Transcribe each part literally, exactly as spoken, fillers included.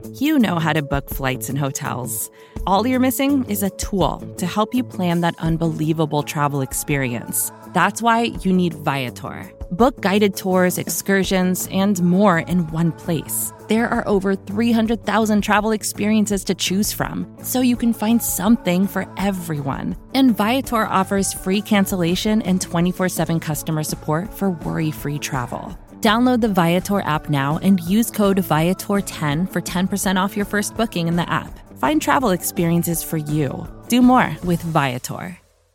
You know how to book flights and hotels. All you're missing is a tool to help you plan that unbelievable travel experience. That's why you need Viator. Book guided tours, excursions, and more in one place. There are over three hundred thousand travel experiences to choose from, so you can find something for everyone. And Viator offers free cancellation and twenty-four seven customer support for worry-free travel. Download the Viator app now and use code Viator ten for ten percent off your first booking in the app. Find travel experiences for you. Do more with Viator.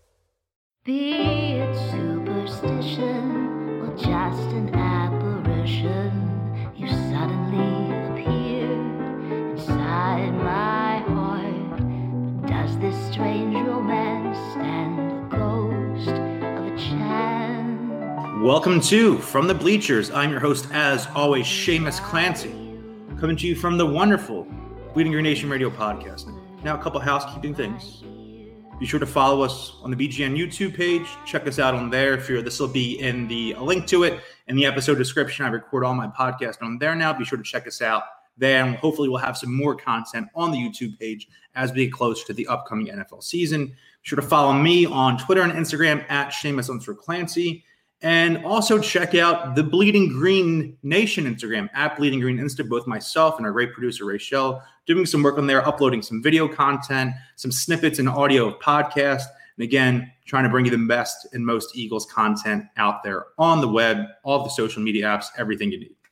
Be it superstition or just an apparition, you suddenly appeared inside my heart. But does this strange romance stand the ghost of a chance? Welcome to From the Bleachers. I'm your host, as always, Seamus Clancy, coming to you from the wonderful Bleeding Green Nation Radio podcast. Now, a couple housekeeping things. Be sure to follow us on the B G N YouTube page. Check us out on there. If you're, this will be in the a link to it in the episode description. I record all my podcasts on there now. Be sure to check us out there, and hopefully we'll have some more content on the YouTube page as we get closer to the upcoming N F L season. Be sure to follow me on Twitter and Instagram at Seamus underscore Clancy. And also check out the Bleeding Green Nation Instagram at Bleeding Green Insta. Both myself and our great producer, Rachel, doing some work on there, uploading some video content, some snippets and audio of podcast. And again, trying to bring you the best and most Eagles content out there on the web, all the social media apps, everything you need.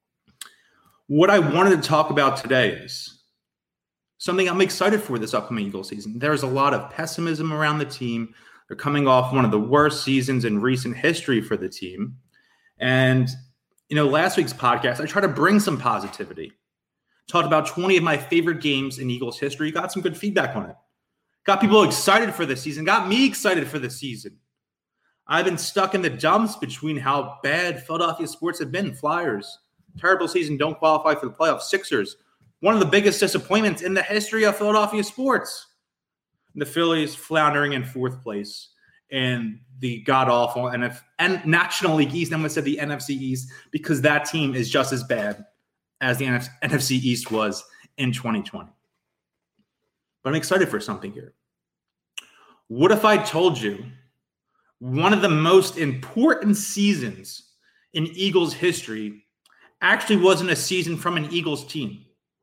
What I wanted to talk about today is something I'm excited for this upcoming Eagles season. There's a lot of pessimism around the team. They're coming off one of the worst seasons in recent history for the team. And, you know, last week's podcast, I tried to bring some positivity. Talked about twenty of my favorite games in Eagles history. Got some good feedback on it. Got people excited for the season. Got me excited for the season. I've been stuck in the dumps between how bad Philadelphia sports have been. Flyers, terrible season, don't qualify for the playoffs. Sixers, one of the biggest disappointments in the history of Philadelphia sports. The Phillies floundering in fourth place in the god-awful N F and National League East. I'm going to say the N F C East because that team is just as bad as the N F C East was in twenty twenty. But I'm excited for something here. What if I told you one of the most important seasons in Eagles history actually wasn't a season from an Eagles team?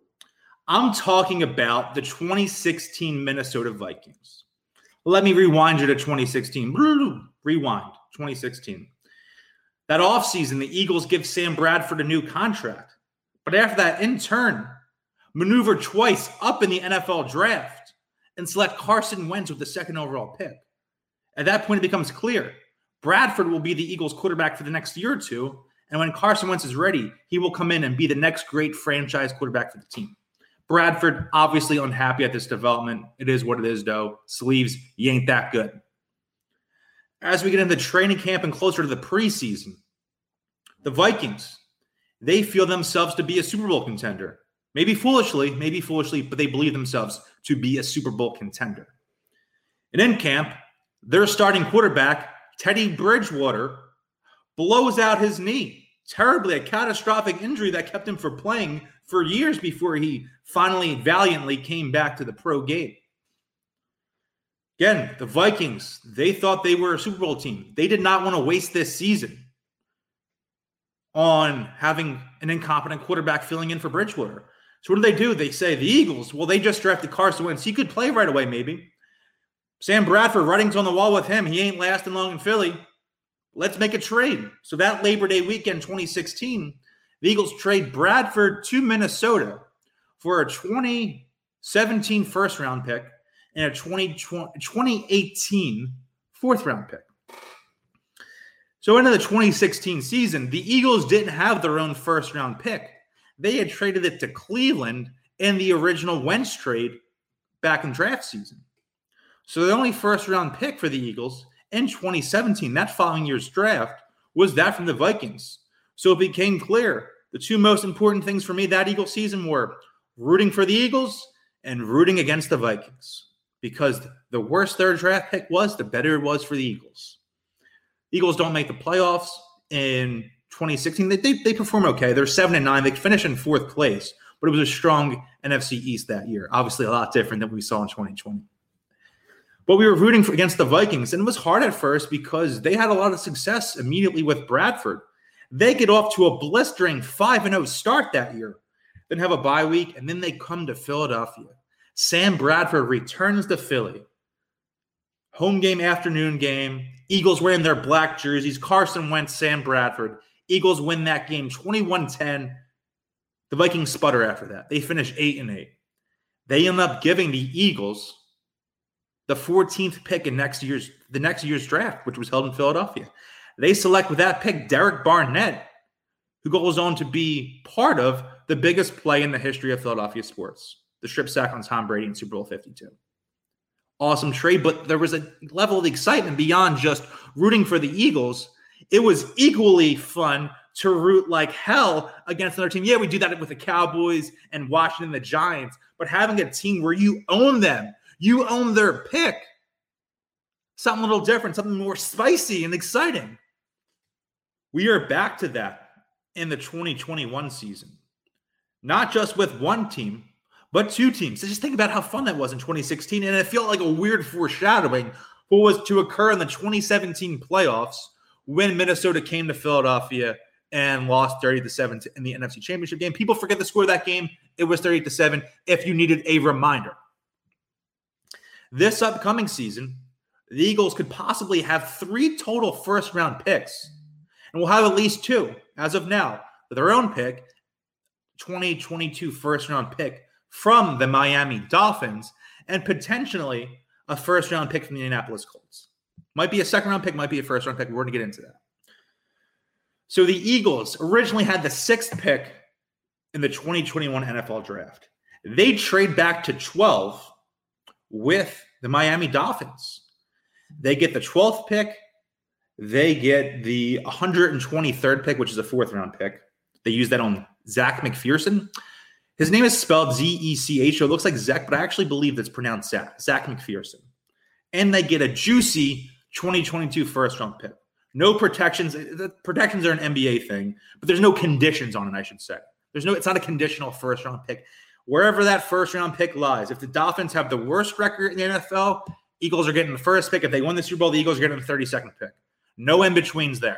I'm talking about the twenty sixteen Minnesota Vikings. Let me rewind you to twenty sixteen. Rewind, twenty sixteen. That offseason, the Eagles give Sam Bradford a new contract. But after that, in turn, maneuver twice up in the N F L draft and select Carson Wentz with the second overall pick. At that point, it becomes clear Bradford will be the Eagles quarterback for the next year or two. And when Carson Wentz is ready, he will come in and be the next great franchise quarterback for the team. Bradford, obviously unhappy at this development. It is what it is, though. Sleeves, you ain't that good. As we get into training camp and closer to the preseason, the Vikings, they feel themselves to be a Super Bowl contender. Maybe foolishly, maybe foolishly, but they believe themselves to be a Super Bowl contender. And in camp, their starting quarterback, Teddy Bridgewater, blows out his knee. Terribly, a catastrophic injury that kept him from playing for years before he finally valiantly came back to the pro game. Again, the Vikings, they thought they were a Super Bowl team. They did not want to waste this season on having an incompetent quarterback filling in for Bridgewater. So what do they do? They say, the Eagles, well, they just drafted Carson Wentz. He could play right away, maybe. Sam Bradford, writing's on the wall with him. He ain't lasting long in Philly. Let's make a trade. So that Labor Day weekend, twenty sixteen, the Eagles trade Bradford to Minnesota for a twenty seventeen first-round pick and a twenty eighteen fourth-round pick. So into the twenty sixteen season, the Eagles didn't have their own first-round pick. They had traded it to Cleveland in the original Wentz trade back in draft season. So the only first-round pick for the Eagles in twenty seventeen, that following year's draft, was that from the Vikings. So it became clear the two most important things for me that Eagles season were rooting for the Eagles and rooting against the Vikings. Because the worse their draft pick was, the better it was for the Eagles. Eagles don't make the playoffs in twenty sixteen. They, they, they perform okay. They're seven and nine. They finish in fourth place. but it was a strong N F C East that year. Obviously, a lot different than we saw in twenty twenty. But we were rooting for, against the Vikings, and it was hard at first because they had a lot of success immediately with Bradford. They get off to a blistering five and oh start that year, then have a bye week, and then they come to Philadelphia. Sam Bradford returns to Philly. Home game, afternoon game. Eagles wearing their black jerseys. Carson Wentz, Sam Bradford. Eagles win that game twenty-one ten. The Vikings sputter after that. They finish eight and eight. They end up giving the Eagles the fourteenth pick in next year's the next year's draft, which was held in Philadelphia. They select with that pick Derek Barnett, who goes on to be part of the biggest play in the history of Philadelphia sports, the strip sack on Tom Brady in Super Bowl fifty-two. Awesome trade, but there was a level of excitement beyond just rooting for the Eagles. It was equally fun to root like hell against another team. Yeah, we do that with the Cowboys and Washington, the Giants, but having a team where you own them, you own their pick, something a little different, something more spicy and exciting. We are back to that in the twenty twenty-one season. Not just with one team, but two teams. So just think about how fun that was in twenty sixteen, and it felt like a weird foreshadowing for what was to occur in the twenty seventeen playoffs when Minnesota came to Philadelphia and lost thirty to seven in the N F C Championship game. People forget the score of that game. It was thirty to seven if you needed a reminder. This upcoming season, the Eagles could possibly have three total first-round picks, and we'll have at least two, as of now, their own pick, twenty twenty-two first-round pick from the Miami Dolphins, and potentially a first-round pick from the Indianapolis Colts. Might be a second-round pick, might be a first-round pick. We're going to get into that. So the Eagles originally had the sixth pick in the twenty twenty-one N F L Draft. They trade back to twelve with the Miami Dolphins. They get the twelfth pick. They get the one hundred twenty-third pick, which is a fourth-round pick. They use that on Zach McPherson. His name is spelled Z E C H, so it looks like Zach, but I actually believe it's pronounced Zach, Zach McPherson. And they get a juicy twenty twenty-two first-round pick. No protections. The protections are an N B A thing, but there's no conditions on it, I should say. There's no. It's not a conditional first-round pick. Wherever that first-round pick lies, if the Dolphins have the worst record in the N F L, Eagles are getting the first pick. If they win the Super Bowl, the Eagles are getting the thirty-second pick. No in-betweens there.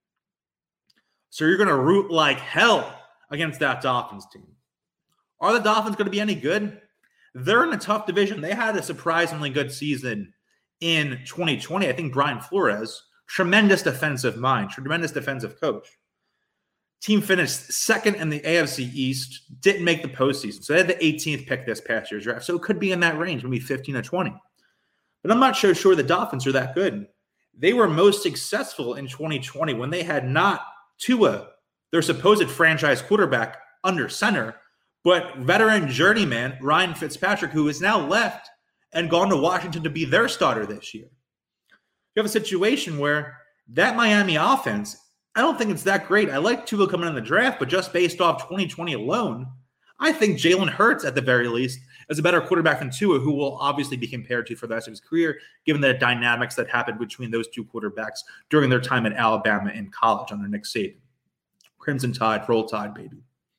So you're going to root like hell against that Dolphins team. Are the Dolphins going to be any good? They're in a tough division. They had a surprisingly good season in twenty twenty. I think Brian Flores, tremendous defensive mind, tremendous defensive coach. Team finished second in the A F C East, didn't make the postseason. So they had the eighteenth pick this past year's draft. So it could be in that range, maybe fifteen or twenty. But I'm not so sure the Dolphins are that good. They were most successful in twenty twenty when they had not Tua, their supposed franchise quarterback, under center, but veteran journeyman Ryan Fitzpatrick, who is now left and gone to Washington to be their starter this year. You have a situation where that Miami offense, I don't think it's that great. I like Tua coming in the draft, but just based off twenty twenty alone, I think Jalen Hurts, at the very least, is a better quarterback than Tua, who will obviously be compared to for the rest of his career, given the dynamics that happened between those two quarterbacks during their time at Alabama in college under Nick Saban. Crimson Tide, Roll Tide, baby.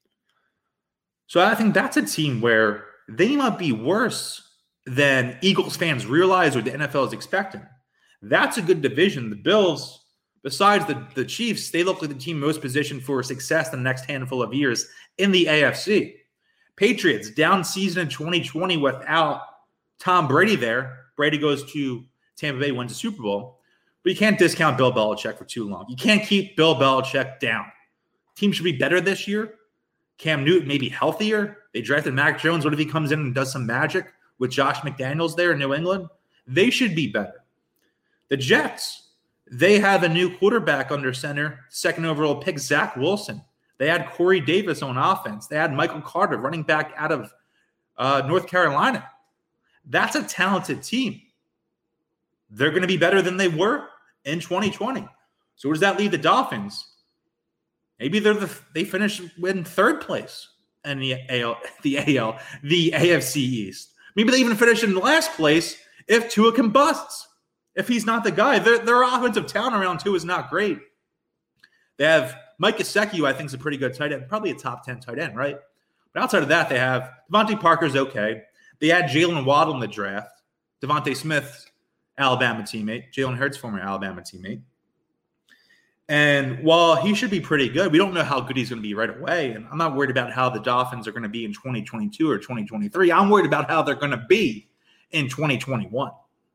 So I think that's a team where they might be worse than Eagles fans realize or the N F L is expecting. That's a good division. The Bills, besides the, the Chiefs, they look like the team most positioned for success in the next handful of years in the A F C. Patriots, down season in twenty twenty without Tom Brady there. Brady goes to Tampa Bay, wins the Super Bowl. But you can't discount Bill Belichick for too long. You can't keep Bill Belichick down. Team should be better this year. Cam Newton may be healthier. They drafted Mac Jones. What if he comes in and does some magic with Josh McDaniels there in New England? They should be better. The Jets, they have a new quarterback under center, second overall pick, Zach Wilson. They had Corey Davis on offense. They had Michael Carter, running back out of uh, North Carolina. That's a talented team. They're going to be better than they were in twenty twenty. So where does that leave the Dolphins? Maybe they're the they finish in third place in the A L, the A L, the A F C East. Maybe they even finish in last place if Tua combusts. If he's not the guy, their, their offensive talent around Tua is not great. They have Mike Gesicki, who I think is a pretty good tight end, probably a top ten tight end, right? But outside of that, they have Devontae Parker's okay. They had Jalen Waddle in the draft. Devontae Smith, Alabama teammate. Jalen Hurts, former Alabama teammate. And while he should be pretty good, we don't know how good he's going to be right away. And I'm not worried about how the Dolphins are going to be in twenty twenty-two or twenty twenty-three. I'm worried about how they're going to be in twenty twenty-one.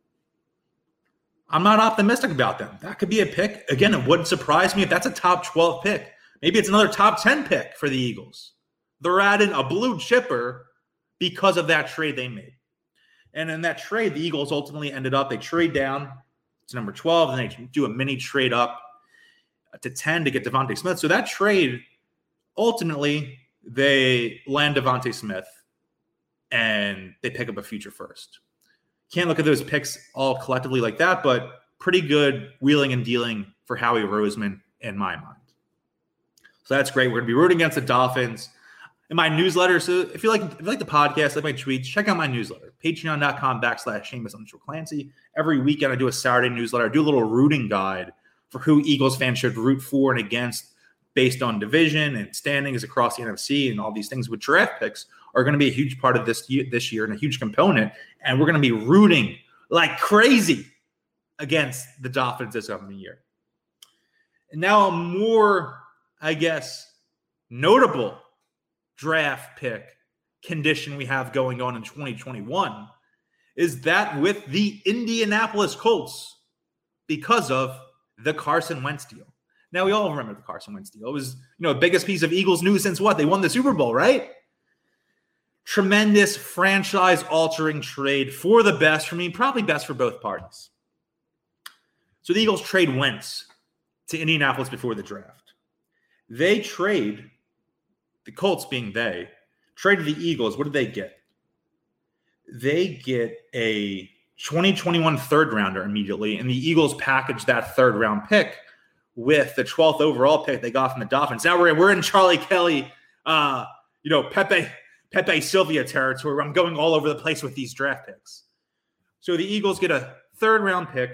I'm not optimistic about them. That could be a pick. Again, it wouldn't surprise me if that's a top twelve pick. Maybe it's another top ten pick for the Eagles. They're adding a blue chipper because of that trade they made. And in that trade, the Eagles ultimately ended up, they trade down to number twelve, and they do a mini trade up to ten to get Devontae Smith. So that trade, ultimately, they land Devontae Smith and they pick up a future first. Can't look at those picks all collectively like that, but pretty good wheeling and dealing for Howie Roseman in my mind. So that's great. We're going to be rooting against the Dolphins. In my newsletter, so if you like if you like the podcast, like my tweets, check out my newsletter, patreon.com backslash Seamus underscore Clancy. Every weekend I do a Saturday newsletter. I do a little rooting guide for who Eagles fans should root for and against based on division and standings across the N F C and all these things with draft picks are going to be a huge part of this year, this year and a huge component. And we're going to be rooting like crazy against the Dolphins this upcoming year. And now a more, I guess, notable draft pick condition we have going on in twenty twenty-one is that with the Indianapolis Colts because of the Carson Wentz deal. Now, we all remember the Carson Wentz deal. It was, you know, the biggest piece of Eagles news since what? They won the Super Bowl, right? Tremendous franchise-altering trade for the best. For me, probably best for both parties. So the Eagles trade Wentz to Indianapolis before the draft. They trade, the Colts being they, traded the Eagles. What did they get? They get a twenty twenty-one third rounder immediately, and the Eagles packaged that third round pick with the twelfth overall pick they got from the Dolphins. Now we're, we're in Charlie Kelly, uh, you know, Pepe, Pepe Sylvia territory where I'm going all over the place with these draft picks. So the Eagles get a third round pick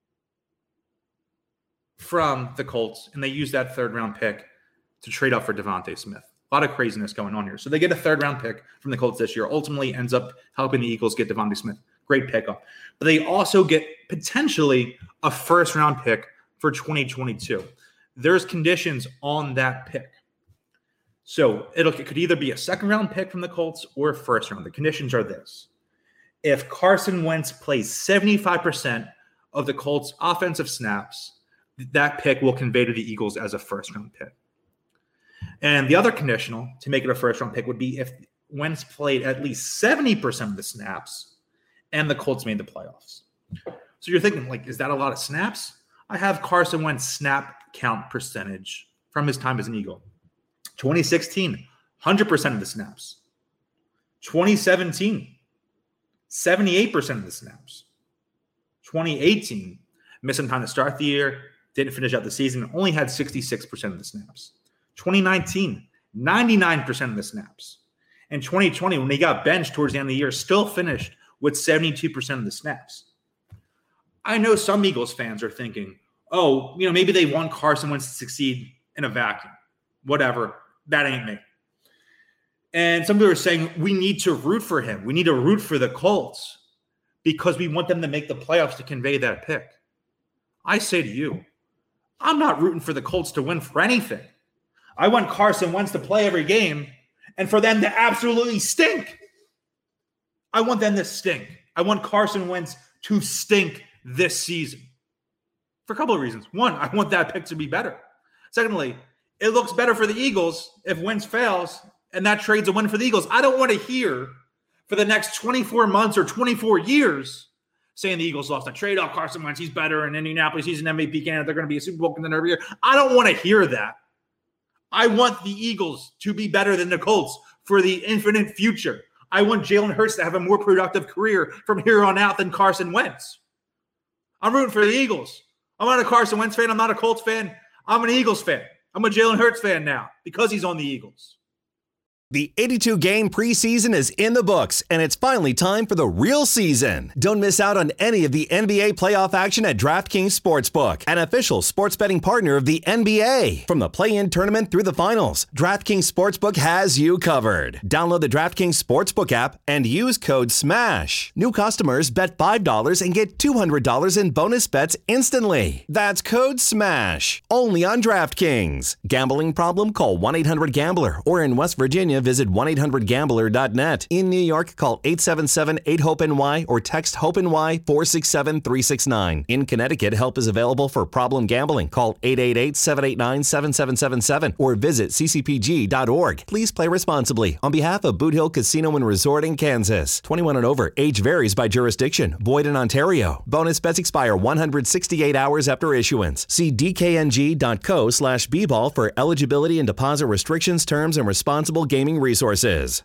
from the Colts, and they use that third round pick to trade up for Devontae Smith. A lot of craziness going on here. So they get a third round pick from the Colts this year, ultimately ends up helping the Eagles get Devontae Smith. Great pickup. But they also get potentially a first round pick for twenty twenty-two. There's conditions on that pick. So it'll, it could either be a second round pick from the Colts or a first round. The conditions are this. If Carson Wentz plays seventy-five percent of the Colts' offensive snaps, that pick will convey to the Eagles as a first round pick. And the other conditional to make it a first round pick would be if Wentz played at least seventy percent of the snaps and the Colts made the playoffs. So you're thinking, like, is that a lot of snaps? I have Carson Wentz snap count percentage from his time as an Eagle. twenty sixteen, one hundred percent of the snaps. twenty seventeen, seventy-eight percent of the snaps. twenty eighteen, missing time to start the year, didn't finish out the season, only had sixty-six percent of the snaps. twenty nineteen, ninety-nine percent of the snaps. And twenty twenty, when he got benched towards the end of the year, still finished with seventy-two percent of the snaps. I know some Eagles fans are thinking, oh, you know, maybe they want Carson Wentz to succeed in a vacuum. Whatever. That ain't me. And some people are saying we need to root for him. We need to root for the Colts because we want them to make the playoffs to convey that pick. I say to you, I'm not rooting for the Colts to win for anything. I want Carson Wentz to play every game and for them to absolutely stink. I want them to stink. I want Carson Wentz to stink this season for a couple of reasons. One, I want that pick to be better. Secondly, it looks better for the Eagles if Wentz fails and that trade's a win for the Eagles. I don't want to hear for the next twenty-four months or twenty-four years saying the Eagles lost a trade. Oh, Carson Wentz, he's better in Indianapolis. He's an M V P candidate. They're going to be a Super Bowl contender every year. I don't want to hear that. I want the Eagles to be better than the Colts for the infinite future. I want Jalen Hurts to have a more productive career from here on out than Carson Wentz. I'm rooting for the Eagles. I'm not a Carson Wentz fan. I'm not a Colts fan. I'm an Eagles fan. I'm a Jalen Hurts fan now because he's on the Eagles. The eighty-two game preseason is in the books, and it's finally time for the real season. Don't miss out on any of the N B A playoff action at DraftKings Sportsbook, an official sports betting partner of the N B A. From the play-in tournament through the finals, DraftKings Sportsbook has you covered. Download the DraftKings Sportsbook app and use code SMASH. New customers bet five dollars and get two hundred dollars in bonus bets instantly. That's code SMASH. Only on DraftKings. Gambling problem? Call one eight hundred gambler, or in West Virginia, visit one eight hundred gambler dot net. In New York, call eight seven seven eight hope N Y or text HOPE-NY four six seven three six nine. In Connecticut, help is available for problem gambling. Call eight eight eight seven eight nine seven seven seven seven or visit c c p g dot org. Please play responsibly. On behalf of Boot Hill Casino and Resort in Kansas. twenty-one and over. Age varies by jurisdiction. Void in Ontario. Bonus bets expire one hundred sixty-eight hours after issuance. See d k n g dot co slash b ball for eligibility and deposit restrictions, terms, and responsible gaming resources.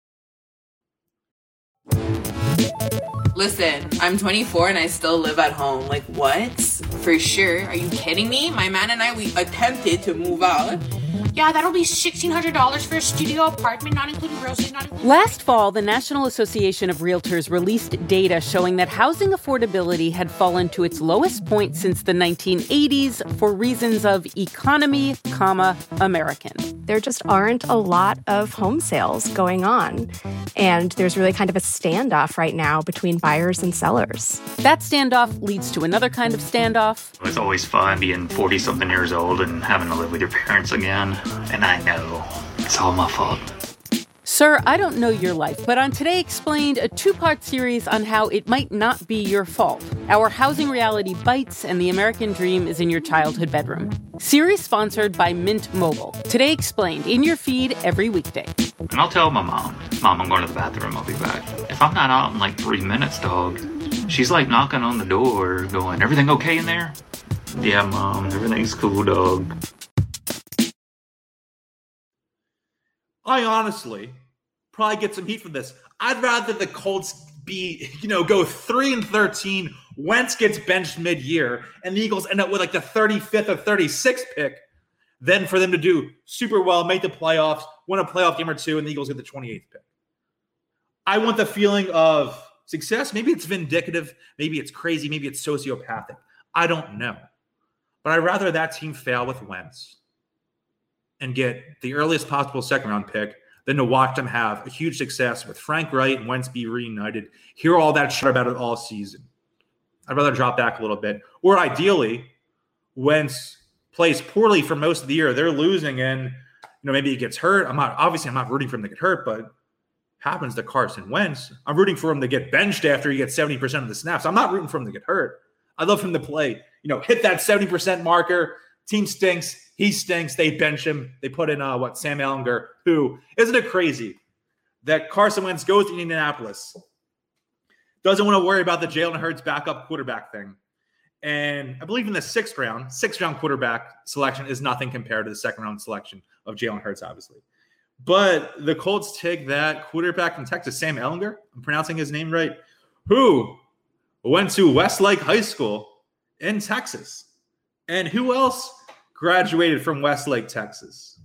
Listen, I'm twenty-four and I still live at home. Like, what? For sure. Are you kidding me? My man and I, we attempted to move out. Yeah, that'll be sixteen hundred dollars for a studio apartment, not including groceries, not including... Last fall, the National Association of Realtors released data showing that housing affordability had fallen to its lowest point since the nineteen eighties for reasons of economy, comma, American. There just aren't a lot of home sales going on. And there's really kind of a standoff right now between buyers and sellers. That standoff leads to another kind of standoff. It's always fun being forty-something years old and having to live with your parents again. And I know it's all my fault. Sir, I don't know your life, but on Today Explained, a two-part series on how it might not be your fault. Our housing reality bites and the American dream is in your childhood bedroom. Series sponsored by Mint Mobile. Today Explained, in your feed every weekday. And I'll tell my mom, Mom, I'm going to the bathroom, I'll be back. If I'm not out in like three minutes, dog, she's like knocking on the door going, everything okay in there? Yeah, Mom, everything's cool, dog. I honestly probably get some heat from this. I'd rather the Colts be, you know, go three and thirteen. Wentz gets benched mid-year, and the Eagles end up with like the thirty-fifth or thirty-sixth pick, than for them to do super well, make the playoffs, win a playoff game or two, and the Eagles get the twenty-eighth pick. I want the feeling of success. Maybe it's vindictive. Maybe it's crazy. Maybe it's sociopathic. I don't know. But I'd rather that team fail with Wentz and get the earliest possible second-round pick than to watch them have a huge success with Frank Wright and Wentz be reunited, hear all that shit about it all season. I'd rather drop back a little bit. Or ideally, Wentz plays poorly for most of the year. They're losing and, you know, maybe he gets hurt. I'm not, obviously, I'm not rooting for him to get hurt, but happens to Carson Wentz. I'm rooting for him to get benched after he gets seventy percent of the snaps. I'm not rooting for him to get hurt. I'd love him to play, you know, hit that seventy percent marker. Team stinks. He stinks. They bench him. They put in, uh, what, Sam Ehlinger, who, isn't it crazy that Carson Wentz goes to Indianapolis, doesn't want to worry about the Jalen Hurts backup quarterback thing. And I believe in the sixth round, sixth round quarterback selection is nothing compared to the second round selection of Jalen Hurts, obviously. But the Colts take that quarterback from Texas, Sam Ehlinger, I'm pronouncing his name right, who went to Westlake High School in Texas. And who else graduated from Westlake, Texas?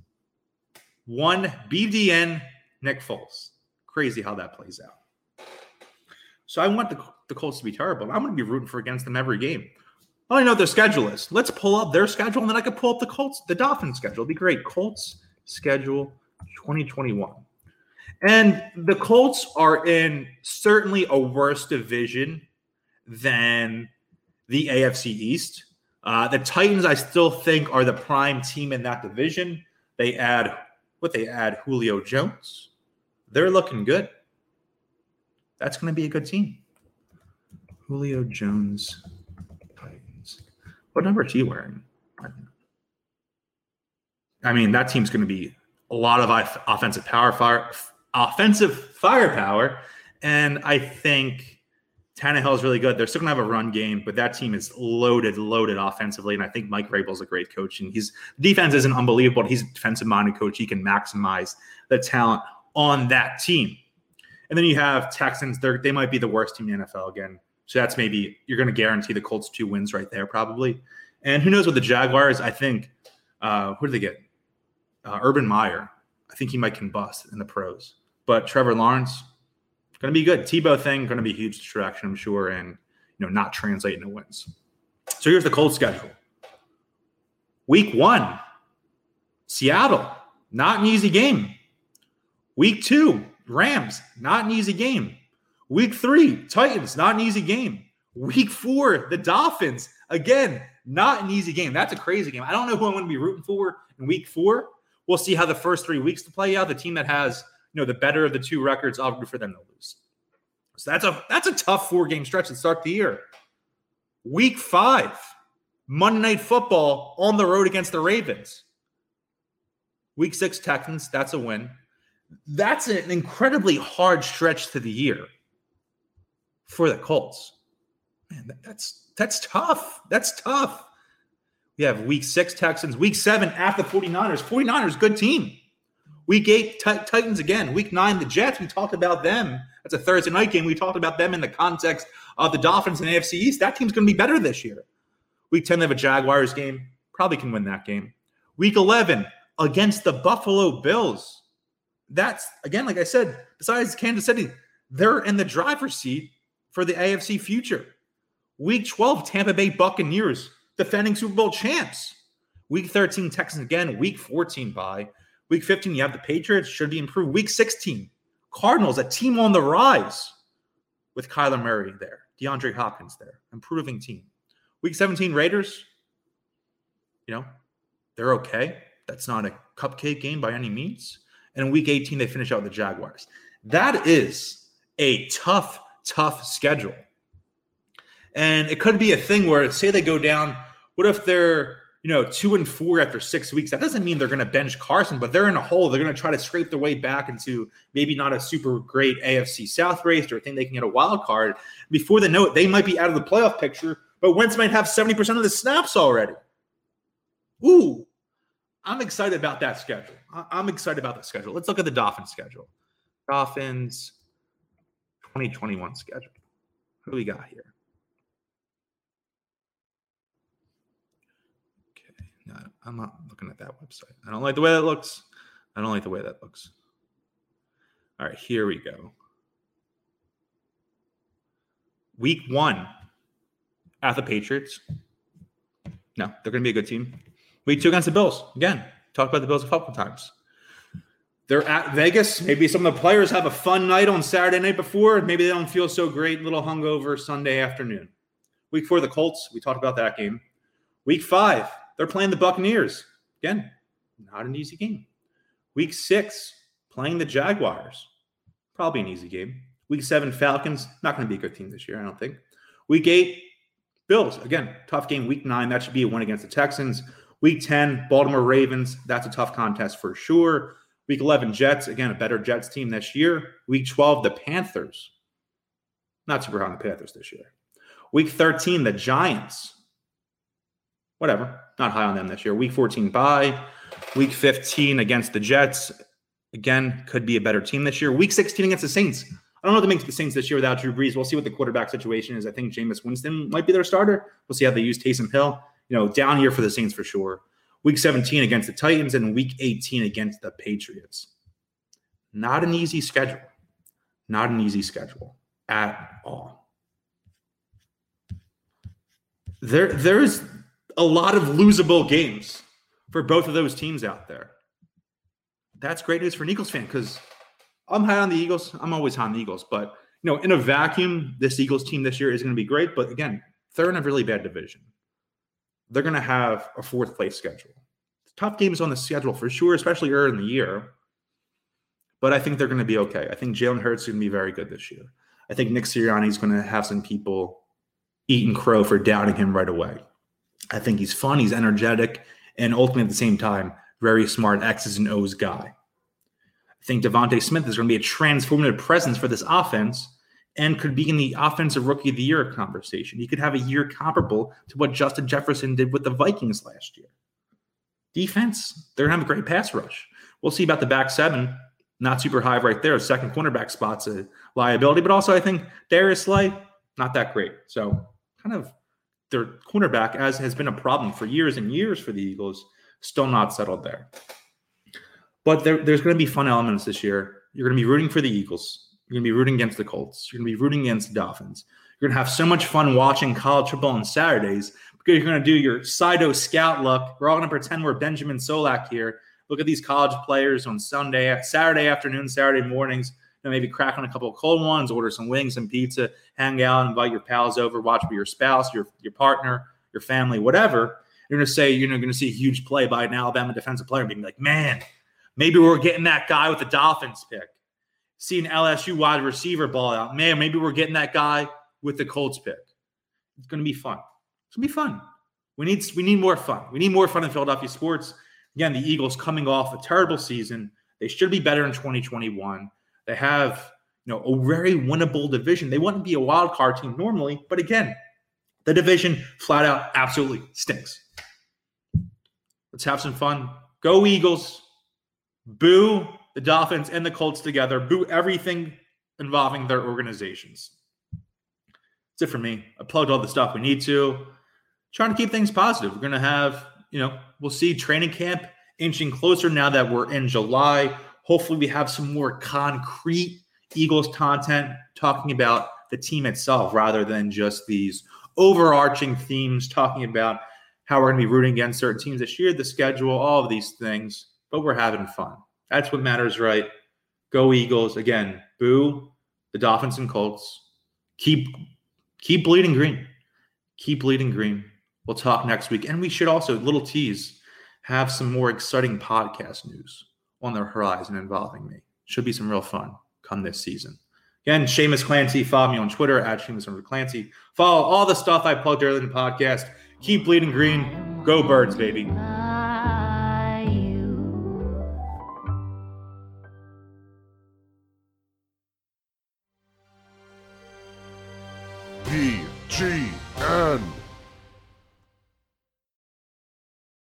One B D N, Nick Foles. Crazy how that plays out. So I want the, the Colts to be terrible. I'm going to be rooting for against them every game. I don't know what their schedule is. Let's pull up their schedule, and then I could pull up the Colts, the Dolphins schedule. It'd be great. Colts schedule twenty twenty-one. And the Colts are in certainly a worse division than the A F C East. Uh, the Titans, I still think, are the prime team in that division. They add, what they add, Julio Jones. They're looking good. That's going to be a good team. Julio Jones, Titans. What number is he wearing? I mean, that team's going to be a lot of offensive power, fire, offensive firepower, and I think Tannehill is really good. They're still going to have a run game, but that team is loaded, loaded offensively. And I think Mike Vrabel's a great coach. And his defense isn't unbelievable. He's a defensive-minded coach. He can maximize the talent on that team. And then you have Texans. They're, they might be the worst team in the N F L again. So that's maybe you're going to guarantee the Colts two wins right there probably. And who knows with the Jaguars, I think, uh, who do they get? Uh, Urban Meyer. I think he might combust in the pros. But Trevor Lawrence, going to be good. Tebow thing, going to be a huge distraction, I'm sure, and you know, not translate into wins. So here's the Colts schedule. Week one, Seattle, not an easy game. Week two, Rams, not an easy game. Week three, Titans, not an easy game. Week four, the Dolphins, again, not an easy game. That's a crazy game. I don't know who I'm going to be rooting for in week four. We'll see how the first three weeks to play out. The team that has, you know, the better of the two records, I'll root for them to lose. So that's a that's a tough four-game stretch to start the year. Week five, Monday Night Football on the road against the Ravens. Week six, Texans, that's a win. That's an incredibly hard stretch to the year for the Colts. Man, that, that's that's tough. That's tough. We have week six, Texans. Week seven, at the 49ers. 49ers, good team. Week eight, t- Titans again. Week nine, the Jets. We talked about them. That's a Thursday night game. We talked about them in the context of the Dolphins and A F C East. That team's going to be better this year. Week ten, they have a Jaguars game. Probably can win that game. Week eleven, against the Buffalo Bills. That's, again, like I said, besides Kansas City, they're in the driver's seat for the A F C future. Week twelve, Tampa Bay Buccaneers, defending Super Bowl champs. Week thirteen, Texans again. Week fourteen, bye. Week fifteen, you have the Patriots, should be improved. Week sixteen, Cardinals, a team on the rise with Kyler Murray there, DeAndre Hopkins there, improving team. Week seventeen, Raiders, you know, they're okay. That's not a cupcake game by any means. And in week eighteen, they finish out with the Jaguars. That is a tough, tough schedule. And it could be a thing where, say they go down, what if they're, you know, two and four after six weeks? That doesn't mean they're going to bench Carson, but they're in a hole. They're going to try to scrape their way back into maybe not a super great A F C South race or think they can get a wild card. Before they know it, they might be out of the playoff picture, but Wentz might have seventy percent of the snaps already. Ooh, I'm excited about that schedule. I'm excited about the schedule. Let's look at the Dolphins schedule. Dolphins twenty twenty-one schedule. Who do we got here? No, I'm not looking at that website. I don't like the way that looks. I don't like the way that looks. All right, here we go. Week one at the Patriots. No, they're going to be a good team. Week two against the Bills. Again, talked about the Bills a couple times. They're at Vegas. Maybe some of the players have a fun night on Saturday night before. Maybe they don't feel so great. Little hungover Sunday afternoon. Week four, the Colts. We talked about that game. Week five. They're playing the Buccaneers. Again, not an easy game. Week six, playing the Jaguars. Probably an easy game. Week seven, Falcons. Not going to be a good team this year, I don't think. Week eight, Bills. Again, tough game. Week nine, that should be a win against the Texans. Week ten, Baltimore Ravens. That's a tough contest for sure. Week eleven, Jets. Again, a better Jets team this year. Week twelve, the Panthers. Not super high on the Panthers this year. Week thirteen, the Giants. Whatever. Not high on them this year. Week fourteen, bye. Week fifteen against the Jets. Again, could be a better team this year. Week sixteen against the Saints. I don't know what makes the Saints this year without Drew Brees. We'll see what the quarterback situation is. I think Jameis Winston might be their starter. We'll see how they use Taysom Hill. You know, down here for the Saints for sure. Week seventeen against the Titans and week eighteen against the Patriots. Not an easy schedule. Not an easy schedule at all. There, there's a lot of losable games for both of those teams out there. That's great news for an Eagles fan because I'm high on the Eagles. I'm always high on the Eagles. But, you know, in a vacuum, this Eagles team this year is going to be great. But, again, they're in a really bad division. They're going to have a fourth-place schedule. Tough games on the schedule for sure, especially early in the year. But I think they're going to be okay. I think Jalen Hurts is going to be very good this year. I think Nick Sirianni is going to have some people eating crow for doubting him right away. I think he's fun, he's energetic, and ultimately at the same time, very smart X's and O's guy. I think Devontae Smith is going to be a transformative presence for this offense and could be in the Offensive Rookie of the Year conversation. He could have a year comparable to what Justin Jefferson did with the Vikings last year. Defense, they're going to have a great pass rush. We'll see about the back seven. Not super high right there. Second cornerback spot's a liability, but also I think Darius Slay, not that great. So kind of their cornerback, as has been a problem for years and years for the Eagles, still not settled there. But there, there's going to be fun elements this year. You're going to be rooting for the Eagles. You're going to be rooting against the Colts. You're going to be rooting against the Dolphins. You're going to have so much fun watching college football on Saturdays because you're going to do your Sido scout look. We're all going to pretend we're Benjamin Solak here. Look at these college players on Sunday, Saturday afternoon, Saturday mornings. You know, maybe crack on a couple of cold ones, order some wings and pizza, hang out, invite your pals over, watch with your spouse, your, your partner, your family, whatever. You're going to say, you're going to see a huge play by an Alabama defensive player and being like, man, maybe we're getting that guy with the Dolphins pick. Seeing L S U wide receiver ball out. Man, maybe we're getting that guy with the Colts pick. It's going to be fun. It's going to be fun. We need, we need more fun. We need more fun in Philadelphia sports. Again, the Eagles coming off a terrible season. They should be better in twenty twenty-one. They have, you know, a very winnable division. They wouldn't be a wild card team normally, but again, the division flat out absolutely stinks. Let's have some fun. Go Eagles. Boo the Dolphins and the Colts together. Boo everything involving their organizations. That's it for me. I plugged all the stuff we need to. Trying to keep things positive. We're going to have, you know, we'll see training camp inching closer now that we're in July. Hopefully we have some more concrete Eagles content talking about the team itself rather than just these overarching themes talking about how we're going to be rooting against certain teams this year, the schedule, all of these things. But we're having fun. That's what matters, right? Go Eagles. Again, boo the Dolphins and Colts. Keep, keep bleeding green. Keep bleeding green. We'll talk next week. And we should also, little tease, have some more exciting podcast news on the horizon involving me. Should be some real fun come this season. Again, Seamus Clancy. Follow me on Twitter at Seamus Clancy. Follow all the stuff I plugged earlier in the podcast. Keep bleeding green. Go Birds, baby.